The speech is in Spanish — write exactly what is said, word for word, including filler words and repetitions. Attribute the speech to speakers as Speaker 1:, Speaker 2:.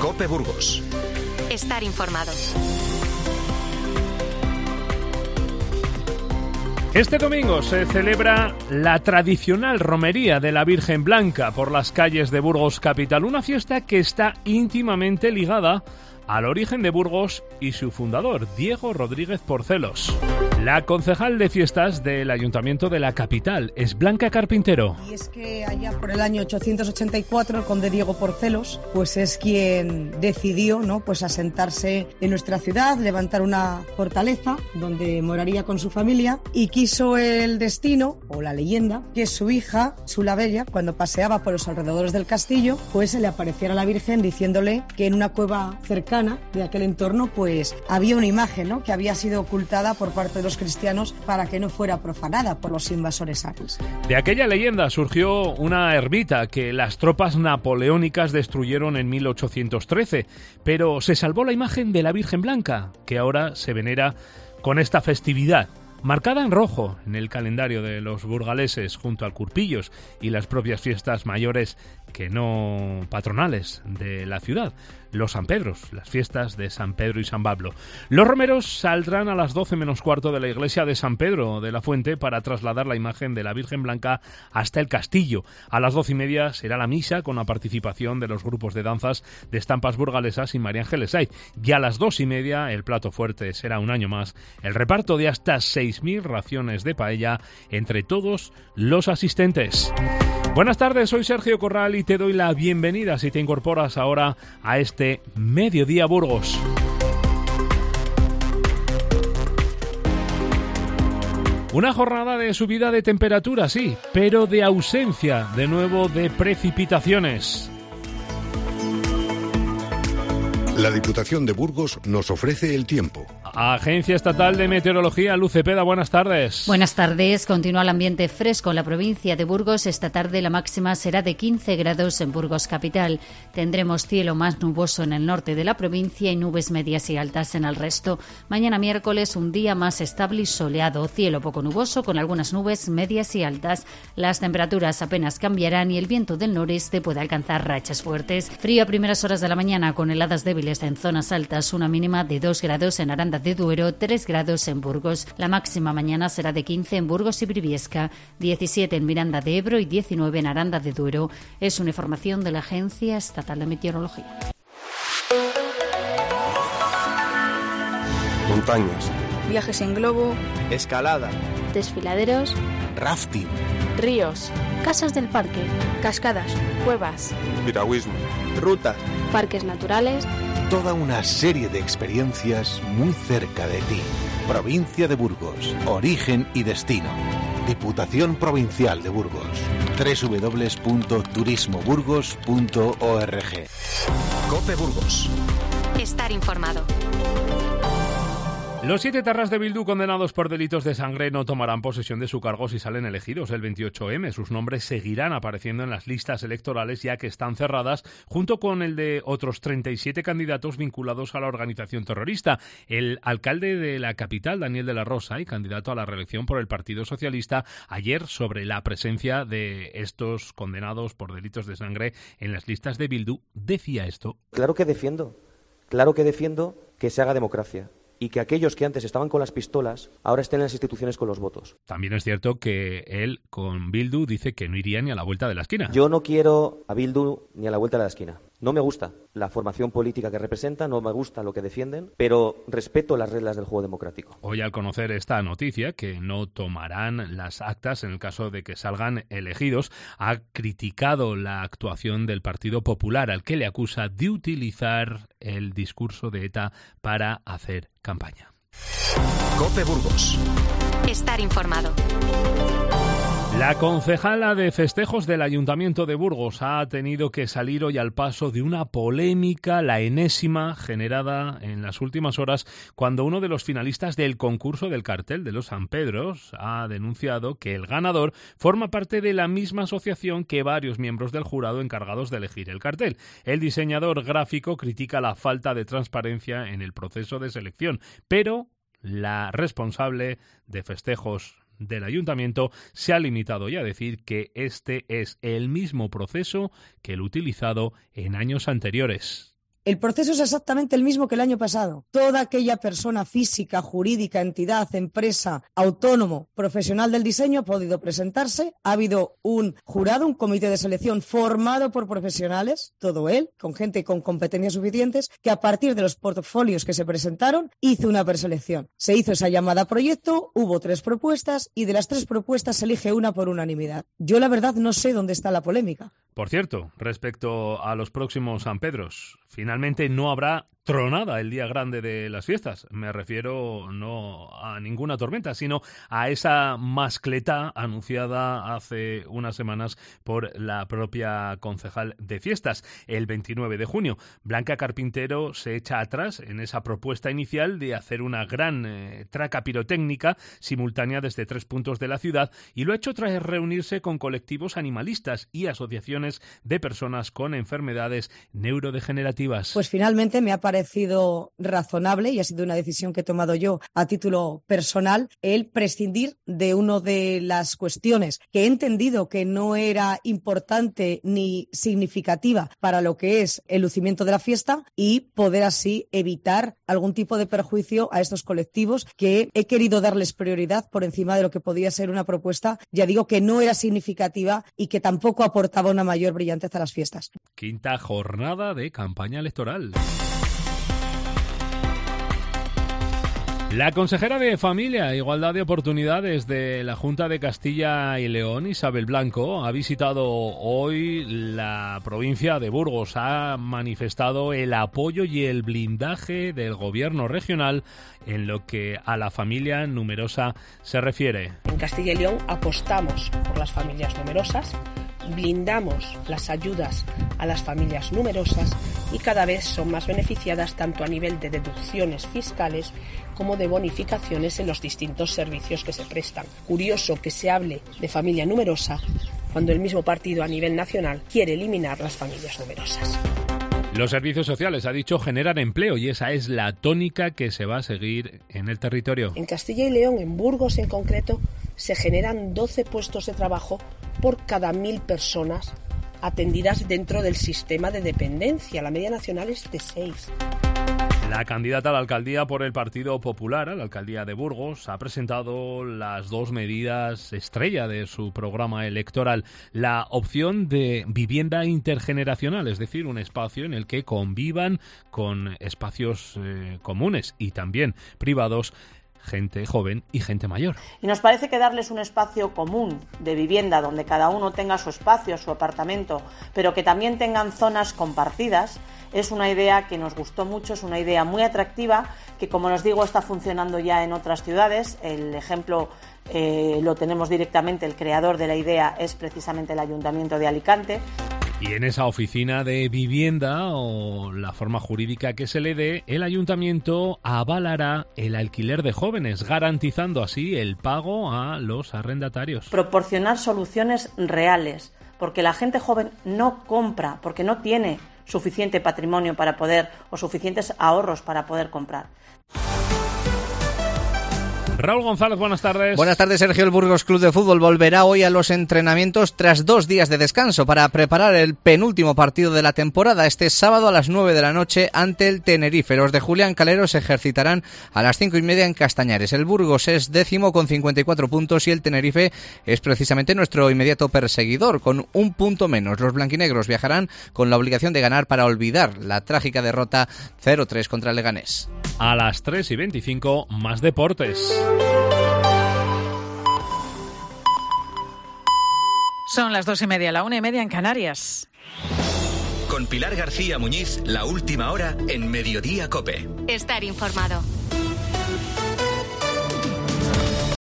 Speaker 1: COPE Burgos.
Speaker 2: Estar informado.
Speaker 3: Este domingo se celebra la tradicional romería de la Virgen Blanca por las calles de Burgos capital, una fiesta que está íntimamente ligada al origen de Burgos y su fundador, Diego Rodríguez Porcelos. La concejal de fiestas del Ayuntamiento de la capital es Blanca Carpintero.
Speaker 4: Y es que allá por el año ochocientos ochenta y cuatro el conde Diego Porcelos pues es quien decidió, ¿no?, pues asentarse en nuestra ciudad, levantar una fortaleza donde moraría con su familia, y quiso el destino o la leyenda que su hija, Sula Bella, cuando paseaba por los alrededores del castillo, pues se le apareciera la Virgen diciéndole que en una cueva cercana de aquel entorno pues había una imagen, ¿no?, que había sido ocultada por parte de los cristianos para que no fuera profanada por los invasores árabes.
Speaker 3: De aquella leyenda surgió una ermita que las tropas napoleónicas destruyeron en mil ochocientos trece, pero se salvó la imagen de la Virgen Blanca, que ahora se venera con esta festividad, marcada en rojo en el calendario de los burgaleses junto al Curpillos y las propias fiestas mayores que no patronales de la ciudad, los San Pedros, las fiestas de San Pedro y San Pablo. Los romeros saldrán a las doce menos cuarto de la iglesia de San Pedro de la Fuente para trasladar la imagen de la Virgen Blanca hasta el castillo. A las doce y media será la misa con la participación de los grupos de danzas de estampas burgalesas y María Ángeles Saiz. Y a las dos y media el plato fuerte será un año más el reparto de hasta seis mil raciones de paella entre todos los asistentes. Buenas tardes, soy Sergio Corral y te doy la bienvenida si te incorporas ahora a este Mediodía Burgos. Una jornada de subida de temperatura, sí, pero de ausencia de nuevo de precipitaciones.
Speaker 1: La Diputación de Burgos nos ofrece el tiempo.
Speaker 3: Agencia Estatal de Meteorología, Luz Cepeda, buenas tardes.
Speaker 5: Buenas tardes. Continúa el ambiente fresco en la provincia de Burgos. Esta tarde la máxima será de quince grados en Burgos capital. Tendremos cielo más nuboso en el norte de la provincia y nubes medias y altas en el resto. Mañana miércoles un día más estable y soleado. Cielo poco nuboso con algunas nubes medias y altas. Las temperaturas apenas cambiarán y el viento del noreste puede alcanzar rachas fuertes. Frío a primeras horas de la mañana con heladas débiles en zonas altas. Una mínima de dos grados en Aranda de Duero, tres grados en Burgos. La máxima mañana será de quince en Burgos y Briviesca, diecisiete en Miranda de Ebro y diecinueve en Aranda de Duero. Es una información de la Agencia Estatal de Meteorología.
Speaker 6: Montañas.
Speaker 7: Viajes en globo.
Speaker 6: Escalada.
Speaker 7: Desfiladeros.
Speaker 6: Rafting.
Speaker 7: Ríos.
Speaker 8: Casas del parque.
Speaker 7: Cascadas. Cuevas.
Speaker 6: Piragüismo. Rutas.
Speaker 8: Parques naturales.
Speaker 9: Toda una serie de experiencias muy cerca de ti. Provincia de Burgos. Origen y destino. Diputación Provincial de Burgos. doble u doble u doble u punto turismo burgos punto org.
Speaker 1: COPE Burgos.
Speaker 2: Estar informado.
Speaker 3: Los siete tarras de Bildu condenados por delitos de sangre no tomarán posesión de su cargo si salen elegidos el veintiocho eme. Sus nombres seguirán apareciendo en las listas electorales ya que están cerradas, junto con el de otros treinta y siete candidatos vinculados a la organización terrorista. El alcalde de la capital, Daniel de la Rosa, y candidato a la reelección por el Partido Socialista, ayer sobre la presencia de estos condenados por delitos de sangre en las listas de Bildu, decía esto.
Speaker 10: Claro que defiendo, claro que defiendo que se haga democracia. Y que aquellos que antes estaban con las pistolas ahora estén en las instituciones con los votos.
Speaker 3: También es cierto que él, con Bildu, dice que no iría ni a la vuelta de la esquina.
Speaker 10: Yo no quiero a Bildu ni a la vuelta de la esquina. No me gusta la formación política que representa, no me gusta lo que defienden, pero respeto las reglas del juego democrático.
Speaker 3: Hoy, al conocer esta noticia, que no tomarán las actas en el caso de que salgan elegidos, ha criticado la actuación del Partido Popular, al que le acusa de utilizar el discurso de ETA para hacer campaña.
Speaker 1: COPE Burgos.
Speaker 2: Estar informado.
Speaker 3: La concejala de festejos del Ayuntamiento de Burgos ha tenido que salir hoy al paso de una polémica, la enésima, generada en las últimas horas cuando uno de los finalistas del concurso del cartel de los San Pedros ha denunciado que el ganador forma parte de la misma asociación que varios miembros del jurado encargados de elegir el cartel. El diseñador gráfico critica la falta de transparencia en el proceso de selección, pero la responsable de festejos del Ayuntamiento se ha limitado ya a decir que este es el mismo proceso que el utilizado en años anteriores.
Speaker 4: El proceso es exactamente el mismo que el año pasado. Toda aquella persona física, jurídica, entidad, empresa, autónomo, profesional del diseño ha podido presentarse. Ha habido un jurado, un comité de selección formado por profesionales, todo él, con gente con competencias suficientes, que a partir de los portfolios que se presentaron hizo una preselección. Se hizo esa llamada a proyecto, hubo tres propuestas y de las tres propuestas se elige una por unanimidad. Yo la verdad no sé dónde está la polémica.
Speaker 3: Por cierto, respecto a los próximos San Pedros, finalmente no habrá tronada el día grande de las fiestas. Me refiero no a ninguna tormenta, sino a esa mascleta anunciada hace unas semanas por la propia concejal de fiestas, el veintinueve de junio. Blanca Carpintero se echa atrás en esa propuesta inicial de hacer una gran eh, traca pirotécnica simultánea desde tres puntos de la ciudad, y lo ha hecho tras reunirse con colectivos animalistas y asociaciones de personas con enfermedades neurodegenerativas.
Speaker 4: Pues finalmente me ha parecido razonable, y ha sido una decisión que he tomado yo a título personal, el prescindir de una de las cuestiones que he entendido que no era importante ni significativa para lo que es el lucimiento de la fiesta, y poder así evitar algún tipo de perjuicio a estos colectivos, que he querido darles prioridad por encima de lo que podía ser una propuesta, ya digo, que no era significativa y que tampoco aportaba una mayor brillantez a las fiestas.
Speaker 3: Quinta jornada de campaña electoral. La consejera de Familia e Igualdad de Oportunidades de la Junta de Castilla y León, Isabel Blanco, ha visitado hoy la provincia de Burgos. Ha manifestado el apoyo y el blindaje del gobierno regional en lo que a la familia numerosa se refiere.
Speaker 11: En Castilla y León apostamos por las familias numerosas, blindamos las ayudas a las familias numerosas y cada vez son más beneficiadas tanto a nivel de deducciones fiscales como de bonificaciones en los distintos servicios que se prestan. Curioso que se hable de familia numerosa cuando el mismo partido a nivel nacional quiere eliminar las familias numerosas.
Speaker 3: Los servicios sociales, ha dicho, generan empleo, y esa es la tónica que se va a seguir en el territorio.
Speaker 11: En Castilla y León, en Burgos en concreto, se generan doce puestos de trabajo por cada mil personas atendidas dentro del sistema de dependencia. La media nacional es de seis.
Speaker 3: La candidata a la alcaldía por el Partido Popular, a la alcaldía de Burgos, ha presentado las dos medidas estrella de su programa electoral. La opción de vivienda intergeneracional, es decir, un espacio en el que convivan con espacios eh, comunes y también privados, gente joven y gente mayor.
Speaker 12: Y nos parece que darles un espacio común de vivienda donde cada uno tenga su espacio, su apartamento, pero que también tengan zonas compartidas, es una idea que nos gustó mucho, es una idea muy atractiva, que, como os digo, está funcionando ya en otras ciudades. El ejemplo eh, lo tenemos directamente, el creador de la idea es precisamente el Ayuntamiento de Alicante.
Speaker 3: Y en esa oficina de vivienda, o la forma jurídica que se le dé, el ayuntamiento avalará el alquiler de jóvenes, garantizando así el pago a los arrendatarios.
Speaker 12: Proporcionar soluciones reales, porque la gente joven no compra, porque no tiene suficiente patrimonio para poder, o suficientes ahorros para poder comprar.
Speaker 3: Raúl González, buenas tardes.
Speaker 13: Buenas tardes, Sergio. El Burgos Club de Fútbol volverá hoy a los entrenamientos tras dos días de descanso para preparar el penúltimo partido de la temporada, este sábado a las nueve de la noche ante el Tenerife. Los de Julián Calero se ejercitarán a las cinco y media en Castañares. El Burgos es décimo con cincuenta y cuatro puntos y el Tenerife es precisamente nuestro inmediato perseguidor con un punto menos. Los blanquinegros viajarán con la obligación de ganar para olvidar la trágica derrota cero tres contra el Leganés.
Speaker 3: A las tres y veinticinco, más deportes.
Speaker 14: Son las dos y media, la una y media en Canarias.
Speaker 15: Con Pilar García Muñiz, la última hora en Mediodía COPE.
Speaker 2: Estar informado.